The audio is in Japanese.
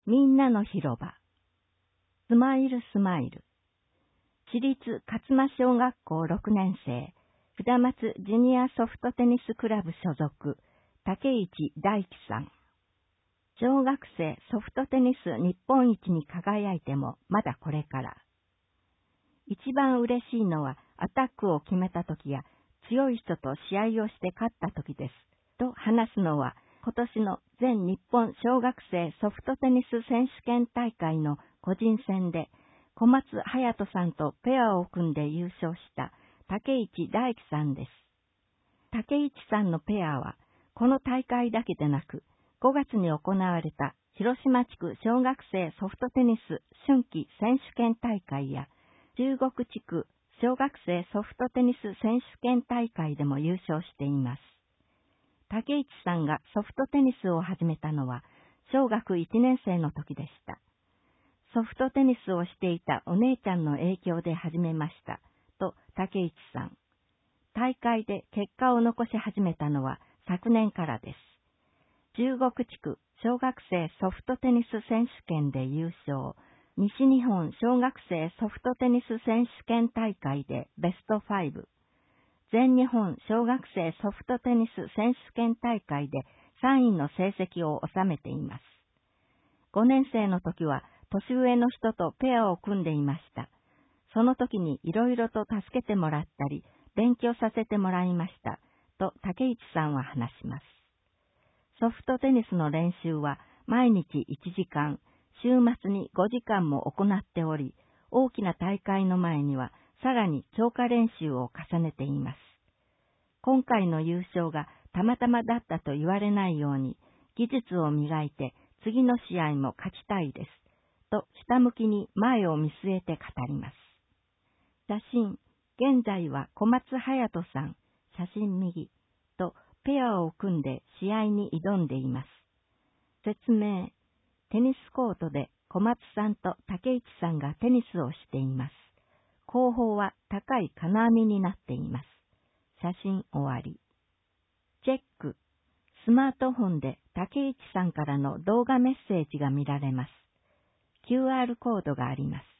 みんなの広場。スマイルスマイル。私立勝間小学校6年生、札松ジュニアソフトテニスクラブ所属、竹市大樹さん。小学生ソフトテニス日本一に輝いてもまだこれから。一番嬉しいのはアタックを決めた時や強い人と試合をして勝った時です。と話すのは今年の全日本小学生ソフトテニス選手権大会の個人戦で小松隼人さんとペアを組んで優勝した竹市大樹さんです。竹市さんのペアはこの大会だけでなく5月に行われた広島地区小学生ソフトテニス春季選手権大会や中国地区小学生ソフトテニス選手権大会でも優勝しています。竹市さんがソフトテニスを始めたのは小学1年生の時でした。ソフトテニスをしていたお姉ちゃんの影響で始めました、と竹市さん。大会で結果を残し始めたのは昨年からです。中国地区小学生ソフトテニス選手権で優勝、西日本小学生ソフトテニス選手権大会でベスト5、全日本小学生ソフトテニス選手権大会で3位の成績を収めています。5年生の時は年上の人とペアを組んでいました。その時にいろいろと助けてもらったり、勉強させてもらいました、と竹市さんは話します。ソフトテニスの練習は毎日1時間、週末に5時間も行っており、大きな大会の前にはさらに強化練習を重ねています。今回の優勝がたまたまだったと言われないように、技術を磨いて次の試合も勝ちたいです、とひたむきに前を見据えて語ります。写真、現在は小松隼人さん、写真右、とペアを組んで試合に挑んでいます。説明、テニスコートで小松さんと竹市さんがテニスをしています。後方は高い金網になっています。写真終わり。チェック、スマートフォンで竹市さんからの動画メッセージが見られます。QR コードがあります。